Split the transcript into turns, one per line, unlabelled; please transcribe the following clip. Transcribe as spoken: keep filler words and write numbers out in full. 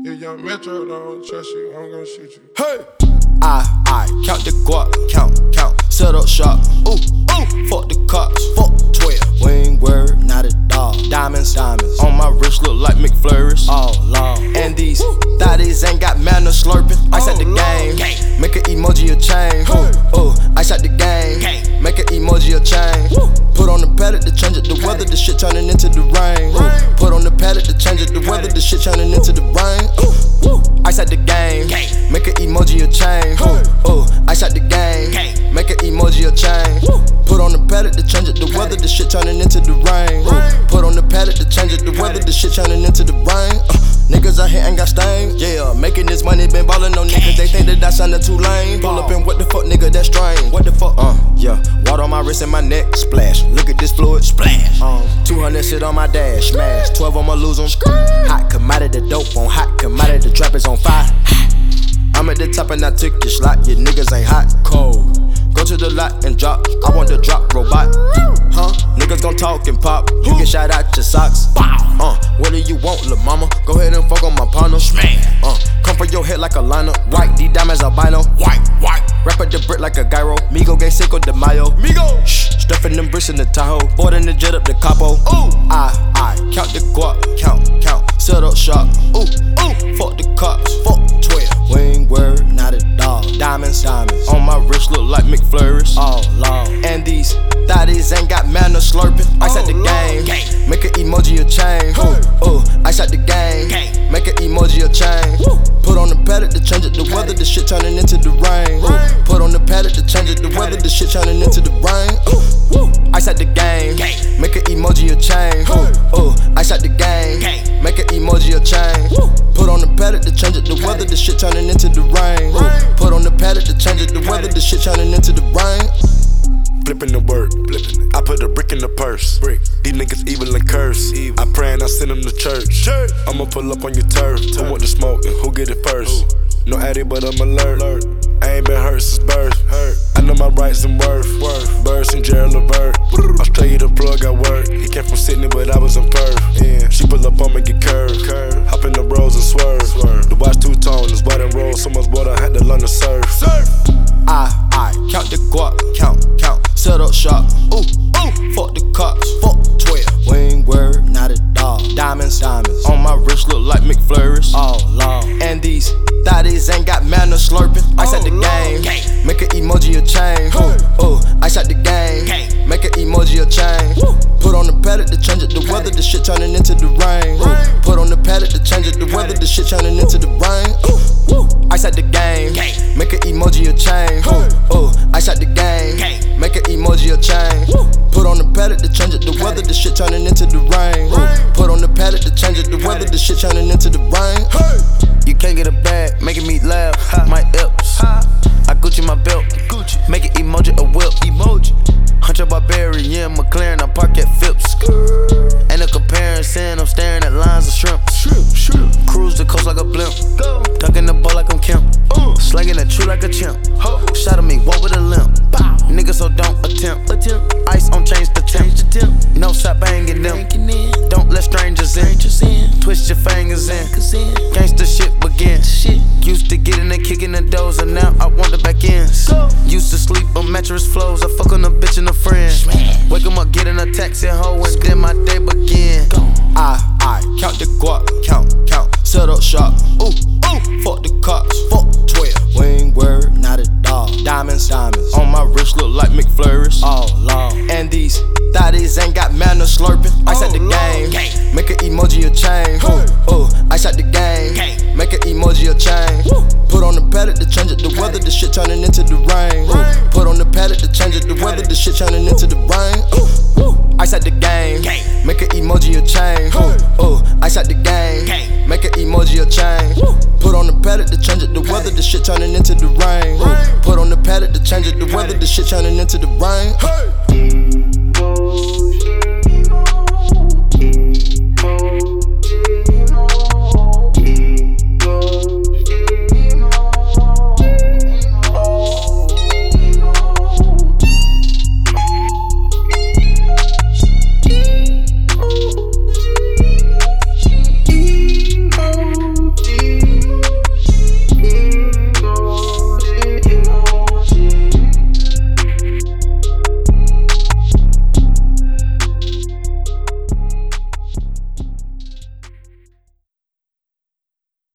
You young Metro, don't trust you, I'm gon' shoot you.
Hey! I, I count the guap, count, count, set up shop. Ooh, ooh, fuck the cops, fuck twelve. We ain't worried, not at all. Diamonds, diamonds on my wrist look like McFlurries. All long. And these thotties ain't got manners slurping. Ice at the game, make an emoji a chain. Ooh, ooh, ice at the game, make an emoji a chain. Put on the pallet to change it, the weather, the shit turning into the rain. Ooh, put on the pallet to change it, the weather, the shit turning into the rain. Ooh, ice at the game, make an emoji a chain. Ooh, ooh, ice at the game, make an emoji a chain. Put on the pallet to change it, the weather, the shit turning into the rain. Ooh, put on the pallet to change it, the weather, the shit turning into the rain. Uh, niggas out here ain't got stains. Yeah, making this money, been ballin' on niggas, they think that I sounded too lame. Pull up and what the fuck, nigga, that's strange. What the fuck? Uh, yeah, water on my wrist and my neck, splash. Look at this fluid, splash. Um, two hundred shit on my dash, smash. twelve I'ma lose 'em. Hot commodity, dope on hot commodity, the trap is on fire. I'm at the top and I took your slot, your niggas ain't hot, cold. Go to the lot and drop, I want the drop robot. Huh? Niggas gon' talk and pop, you get shot out your socks. Uh, what do you want, lil' mama? Go ahead and fuck on my partner. Uh, come for your head like a liner. White, these diamonds albino. White, white. Wrap up the brick like a gyro. Migo gay Cinco de Mayo. Migo. Shh, stuffing them bricks in the Tahoe. Boarding the jet up the capo. Ooh, I, I count the guap, count, count. Set up shop. Ooh, ooh, fuck the cops, fuck twelve. We ain't worried, not at all. Diamonds, diamonds on my wrist look like McFlurries. All long. And these thotties ain't got manners slurping. Ice at the game, make an emoji a chain. Ooh, ooh, ice at the game, make an emoji a chain. Put on the pallet to change it, the weather, the shit turning into the rain. Ooh, put on the pallet to change it, the weather, the shit turning into the rain. Ooh, ice at the game, make an emoji a chain. Ooh, ooh, ice at the game, make an emoji a chain. Put on the pallet to change it, the weather, the shit turning into the rain. Ooh, put on the pallet to change it, the weather, the shit turning into the rain.
Flipping the work, flipping it. I put a brick in the purse. Brick. These niggas evil and curse. Evil. I pray and I send them to church. church. I'ma pull up on your turf. turf. Who want the smoke and who get it first? Ooh. No addy, but I'm alert. alert. I ain't been hurt since birth. Hurt. I know my rights and worth. worth. Birds and Gerald Levert. Australia the plug I work. He came from Sydney, but I was in Perth. Yeah. She pull up on me, get curved. Curve. Hop in the rolls and swerve. swerve. The watch two tone, is white and roll. So much water, I had to learn to surf. surf.
I, I count the guap, count, count. Set up shop. Ooh, ooh, fuck the cops, fuck twelve. We ain't worried, not at all. Diamonds, diamonds on my wrist look like McFlurries. All long. And these thotties ain't got manners slurping. Ice at the game, make an emoji a chain. Ooh, ooh, ice at the game, make an emoji a chain. Put on the pallet to change it, the weather, the shit turning into the rain. Ooh, put on the pallet to change it, the weather, the shit turning into the rain. Ooh, ice at the game, make an emoji a chain. Ooh, ooh, ice at the game, make an emoji a chain. Put on the pallet to change it, the weather, the shit turning into the rain. Ooh, put on the pallet to change it, the weather, the shit turning into the rain.
You can't get a bag, making me laugh. My Epps, I Gucci my belt, make an emoji a whip. Emoji. Hunter Barbarian, McLaren, I park at Phipps. Ain't no comparison, I'm staring at lines of shrimp. Cruise the coast like a blimp, dunking the ball like I'm Kemp. Slanging the tree like a chimp. Shot at me, walk with a limp. Nigga, so don't attempt. Ice on change the temp. No stop banging them. Don't let strangers in. Twist your fingers in. Gangsta shit begin. Used to getting and kicking the doors, and now I want the back ends. Used to sleep on mattress floors. I fuck on a bitch and a friend. Wake 'em up, get in a taxi, hoe, and then my day begin.
I, I count the guap, count, count. Set up shop. Ooh, ooh, fuck the cops, fuck twelve. We ain't worried, not at all. Diamonds, diamonds on my wrist look like McFlurries. All long. And these thotties ain't got manners slurping. Ice at the game, make an emoji a chain. Ooh, ooh, ice at the game, make an emoji a chain. Put on the pallet to change it, the weather, the shit turning into the rain. Ooh, put on the pallet to change it, the weather, the shit turning into the rain. Ooh, ice at the game, make an emoji a chain. Ooh, ooh, ice at the game, make an emoji a chain. Put on the pallet to change it, the weather, the shit turning into the rain. Ooh, put on the pallet to change it, the weather, the shit turning into the rain.